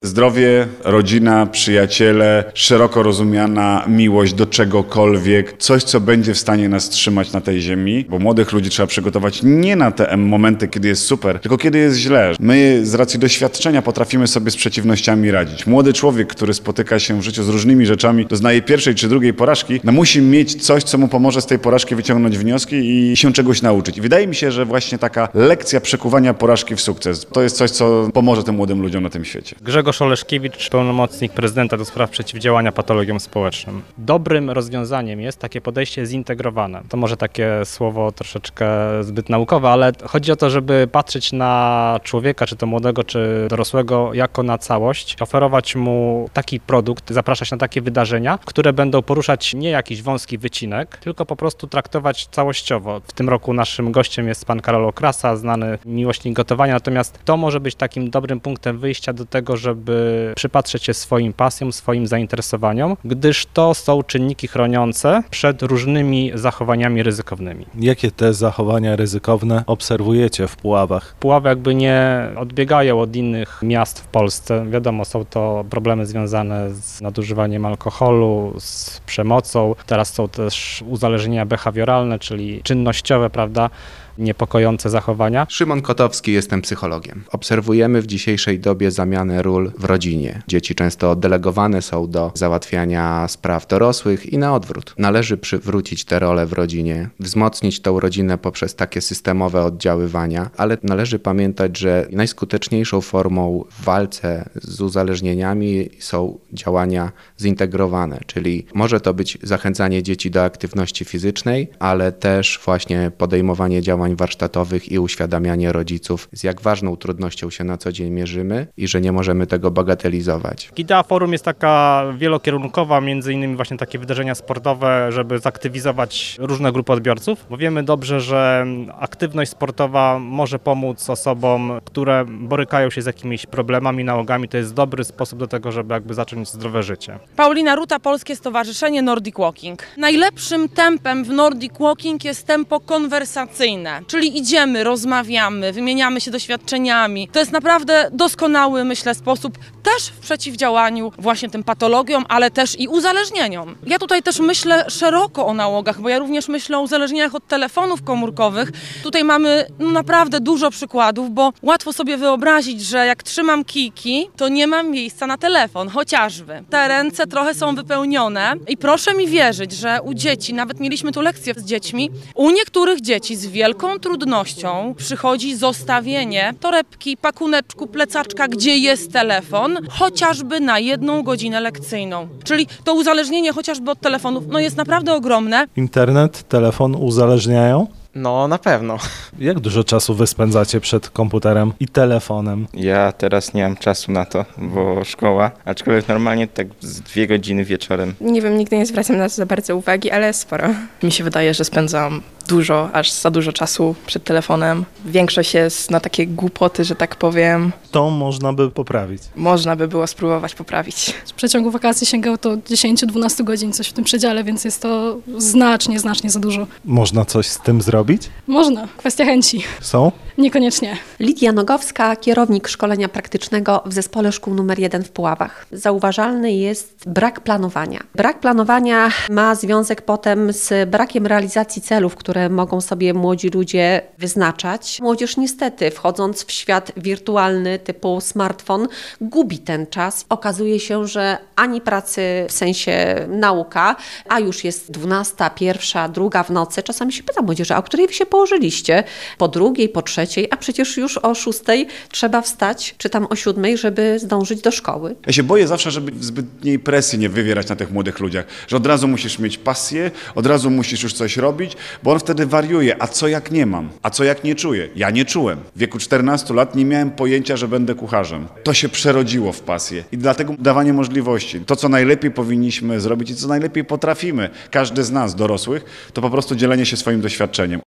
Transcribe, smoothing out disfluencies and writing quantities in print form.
Zdrowie, rodzina, przyjaciele, szeroko rozumiana miłość do czegokolwiek, coś, co będzie w stanie nas trzymać na tej ziemi, bo młodych ludzi trzeba przygotować nie na te momenty, kiedy jest super, tylko kiedy jest źle. My z racji doświadczenia potrafimy sobie z przeciwnościami radzić. Młody człowiek, który spotyka się w życiu z różnymi rzeczami, doznaje pierwszej czy drugiej porażki, musi mieć coś, co mu pomoże z tej porażki wyciągnąć wnioski i się czegoś nauczyć. I wydaje mi się, że właśnie taka lekcja przekuwania porażki w sukces, to jest coś, co pomoże tym młodym ludziom na tym świecie. Grzegorz Oleszkiewicz, pełnomocnik prezydenta do spraw przeciwdziałania patologiom społecznym. Dobrym rozwiązaniem jest takie podejście zintegrowane. To może takie słowo troszeczkę zbyt naukowe, ale chodzi o to, żeby patrzeć na człowieka, czy to młodego, czy dorosłego, jako na całość, oferować mu taki produkt, zapraszać na takie wydarzenia, które będą poruszać nie jakiś wąski wycinek, tylko po prostu traktować całościowo. W tym roku naszym gościem jest pan Karol Okrasa, znany miłośnik gotowania, natomiast to może być takim dobrym punktem wyjścia do tego, żeby przypatrzeć się swoim pasjom, swoim zainteresowaniom, gdyż to są czynniki chroniące przed różnymi zachowaniami ryzykownymi. Jakie te zachowania ryzykowne obserwujecie w Puławach? Puławy jakby nie odbiegają od innych miast w Polsce. Wiadomo, są to problemy związane z nadużywaniem alkoholu, z przemocą. Teraz są też uzależnienia behawioralne, czyli czynnościowe, prawda? Niepokojące zachowania. Szymon Kotowski, jestem psychologiem. Obserwujemy w dzisiejszej dobie zamianę ról w rodzinie. Dzieci często oddelegowane są do załatwiania spraw dorosłych i na odwrót. Należy przywrócić te role w rodzinie, wzmocnić tą rodzinę poprzez takie systemowe oddziaływania, ale należy pamiętać, że najskuteczniejszą formą w walce z uzależnieniami są działania zintegrowane, czyli może to być zachęcanie dzieci do aktywności fizycznej, ale też właśnie podejmowanie działań warsztatowych i uświadamianie rodziców, z jak ważną trudnością się na co dzień mierzymy i że nie możemy tego bagatelizować. Idea forum jest taka wielokierunkowa, między innymi właśnie takie wydarzenia sportowe, żeby zaktywizować różne grupy odbiorców, bo wiemy dobrze, że aktywność sportowa może pomóc osobom, które borykają się z jakimiś problemami, nałogami. To jest dobry sposób do tego, żeby jakby zacząć zdrowe życie. Paulina Ruta, Polskie Stowarzyszenie Nordic Walking. Najlepszym tempem w Nordic Walking jest tempo konwersacyjne. Czyli idziemy, rozmawiamy, wymieniamy się doświadczeniami. To jest naprawdę doskonały, myślę, sposób też w przeciwdziałaniu właśnie tym patologiom, ale też i uzależnieniom. Ja tutaj też myślę szeroko o nałogach, bo ja również myślę o uzależnieniach od telefonów komórkowych. Tutaj mamy naprawdę dużo przykładów, bo łatwo sobie wyobrazić, że jak trzymam kijki, to nie mam miejsca na telefon, chociażby. Te ręce trochę są wypełnione i proszę mi wierzyć, że u dzieci, nawet mieliśmy tu lekcję z dziećmi, u niektórych dzieci z wielką trudnością przychodzi zostawienie torebki, pakuneczku, plecaczka, gdzie jest telefon, chociażby na 1 godzinę lekcyjną. Czyli to uzależnienie chociażby od telefonów jest naprawdę ogromne. Internet, telefon uzależniają? No, na pewno. Jak dużo czasu wy spędzacie przed komputerem i telefonem? Ja teraz nie mam czasu na to, bo szkoła, aczkolwiek normalnie tak z 2 godziny wieczorem. Nie wiem, nigdy nie zwracam na to za bardzo uwagi, ale sporo. Mi się wydaje, że spędzam aż za dużo czasu przed telefonem. Większość jest na takie głupoty, że tak powiem. To można by poprawić. Można by było spróbować poprawić. W przeciągu wakacji sięgało to 10-12 godzin, coś w tym przedziale, więc jest to znacznie za dużo. Można coś z tym zrobić? Można. Kwestia chęci. Są? Niekoniecznie. Lidia Nogowska, kierownik szkolenia praktycznego w Zespole Szkół nr 1 w Puławach. Zauważalny jest brak planowania. Brak planowania ma związek potem z brakiem realizacji celów, które mogą sobie młodzi ludzie wyznaczać. Młodzież niestety, wchodząc w świat wirtualny typu smartfon, gubi ten czas. Okazuje się, że ani pracy w sensie nauka, a już jest 12, 1, 2 w nocy. Czasami się pyta młodzieży, o której wy się położyliście? Po 2, po 3, a przecież już o 6 trzeba wstać, czy tam o 7, żeby zdążyć do szkoły. Ja się boję zawsze, żeby zbytniej presji nie wywierać na tych młodych ludziach, że od razu musisz mieć pasję, od razu musisz już coś robić, bo on wtedy wariuje. A co jak nie mam? A co jak nie czuję? Ja nie czułem. W wieku 14 lat nie miałem pojęcia, że będę kucharzem. To się przerodziło w pasję i dlatego dawanie możliwości. To, co najlepiej powinniśmy zrobić i co najlepiej potrafimy, każdy z nas, dorosłych, to po prostu dzielenie się swoim doświadczeniem.